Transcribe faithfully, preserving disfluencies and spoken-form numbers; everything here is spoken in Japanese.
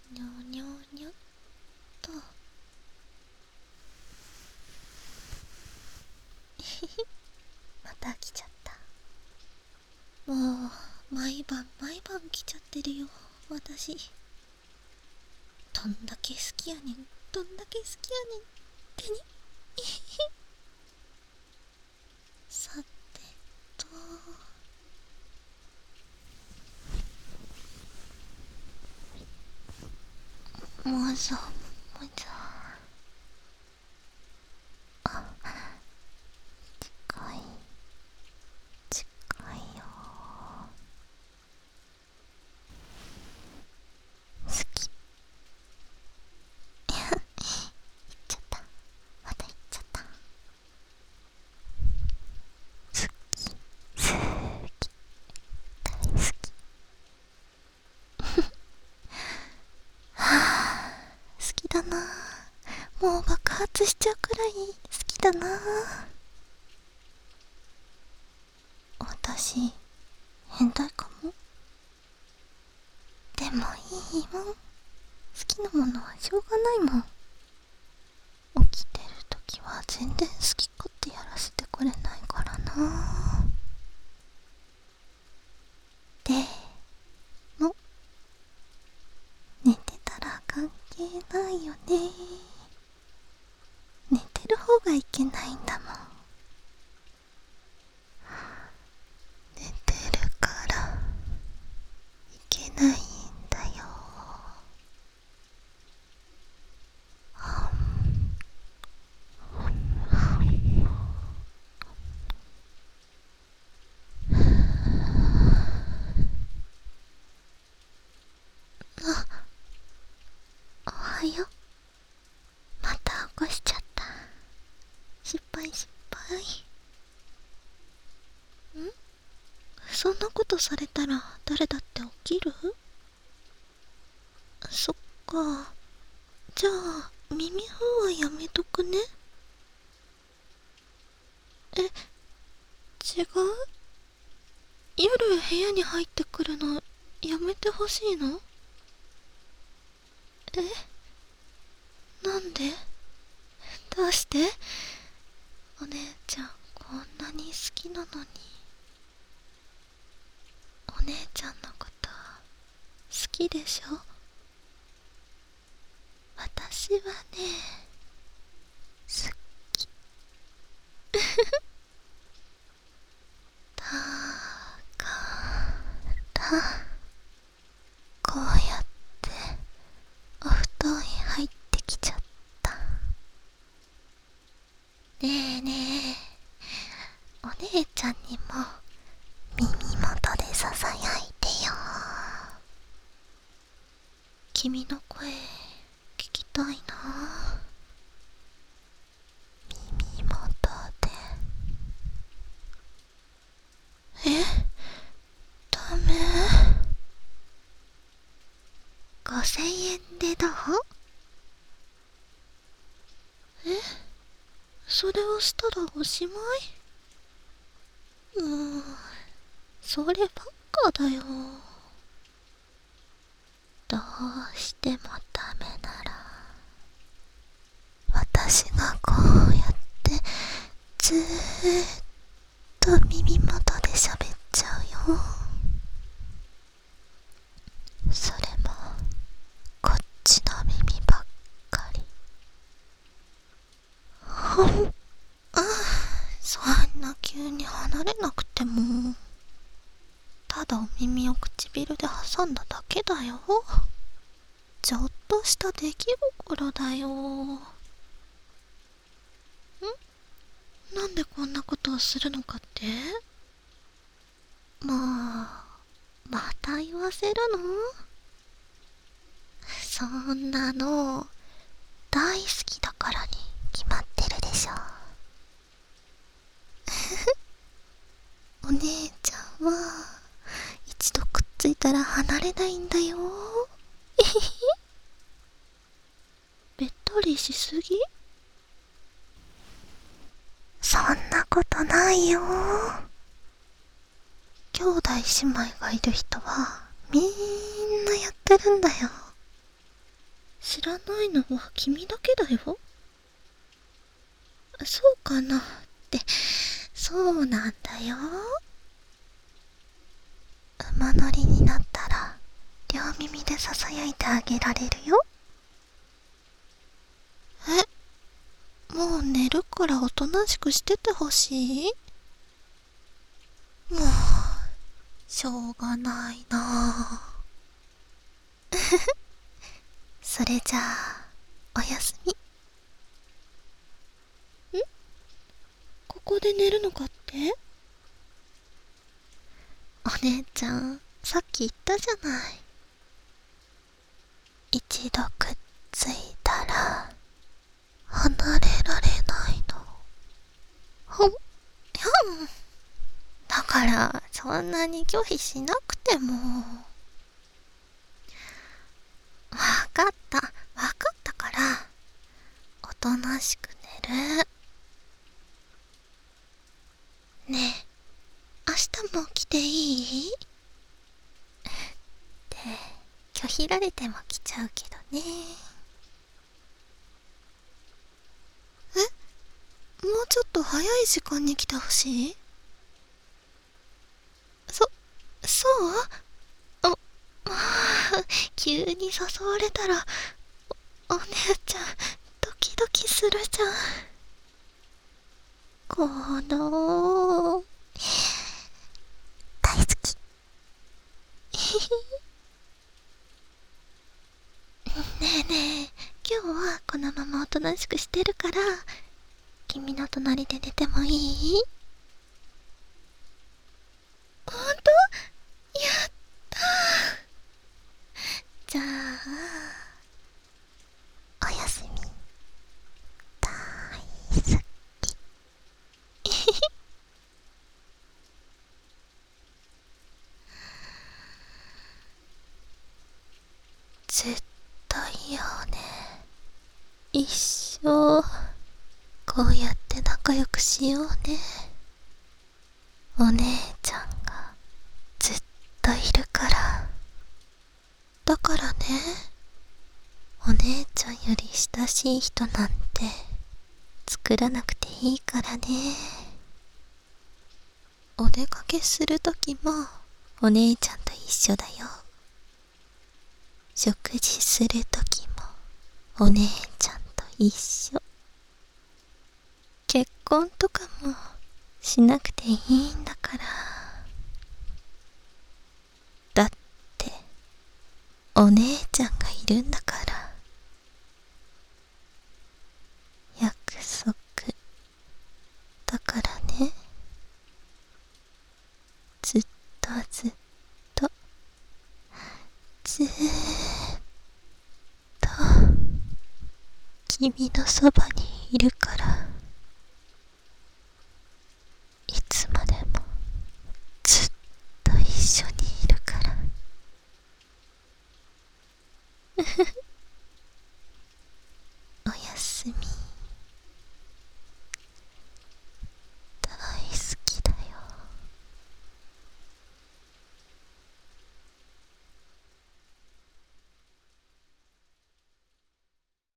にょにょにょっと。また来ちゃった。もう毎晩毎晩来ちゃってるよ私。どんだけ好きやねん、どんだけ好きやねんってね。さてと、もぞもぞ。あ、近い近いよ。好き。言っちゃった、また言っちゃった。好き好き大好き。はあ、好きだな。もう爆発しちゃうくらい好きだな。私変態かも。でもいいもん、好きなものはしょうがないもん。起きてるときは全然好き勝手やらせてくれないからな。でも寝てたら関係ないよね。寝てる方がいけないんだもん。寝てるからいけないんだよ。あ、おはよう。また起こしちゃった。失敗失敗。ん？そんなことされたら誰だって起きる？そっか。じゃあ耳風はやめとくね。え、違う？夜部屋に入ってくるのやめてほしいの？え、なんで？どうして？お姉ちゃんこんなに好きなのに。お姉ちゃんのこと好きでしょ？私はね、好き。だからこうやってお布団へ入ってきちゃった。ねえねえ、お姉ちゃんにも耳元でささやいてよ。君の声聞きたいな。耳元で。え、ダメ？ごせんえんでどう？え、それをしたらおしまい？うーん、そればっかだよ。どうしてもダメなら私がこうやってずーっと耳元で喋っちゃうよ。それもこっちの耳ばっかり。ほん、あ、そんな急に離れなくても。ただお耳を唇で挟んだだけだよ。ちょっとした出来心だよ。ん？なんでこんなことをするのかって？もうまた言わせるの？そんなの大好きだからに決まってるでしょ。お姉ちゃんは一度くっついたら離れないんだよ。べったりしすぎ？そんなことないよ。兄弟姉妹がいる人はみんなやってるんだよ。 らないのは君だけだよ。そうかなって、そうなんだよ。馬乗りになったら両耳でささやいてあげられるよ。え、もう寝るからおとなしくしててほしい？もうしょうがないなあ。それじゃあおやすみ。ん？ここで寝るのかって？お姉ちゃん、さっき言ったじゃない。一度くっついたら離れられないの。ほん、ひょん。だからそんなに拒否しなくても。わかった、わかったから、おとなしく寝る。ねえ、明日も来ていい？って拒否られても来ちゃうけどね。え、もうちょっと早い時間に来てほしい？そ、そう？あ、まあ、急に誘われたら、お、お姉ちゃん、ドキドキするじゃん。この、大好き。ねえねえ、今日はこのままおとなしくしてるから、君の隣で寝てもいい？ほんと？やったー。じゃあ、おやすみ。大好き。絶対よね。一生こうやって仲良くしようね。お姉ちゃんがずっといるから。だからね、お姉ちゃんより親しい人なんて作らなくていいからね。お出かけするときもお姉ちゃんと一緒だよ。食事するときもお姉ちゃんと一緒。結婚とかもしなくていいんだから。だってお姉ちゃんがいるんだから。約束だからね。ずっとずっとずーっと君のそばにいるから。いつまでもずっと一緒にいるから。おやすみ。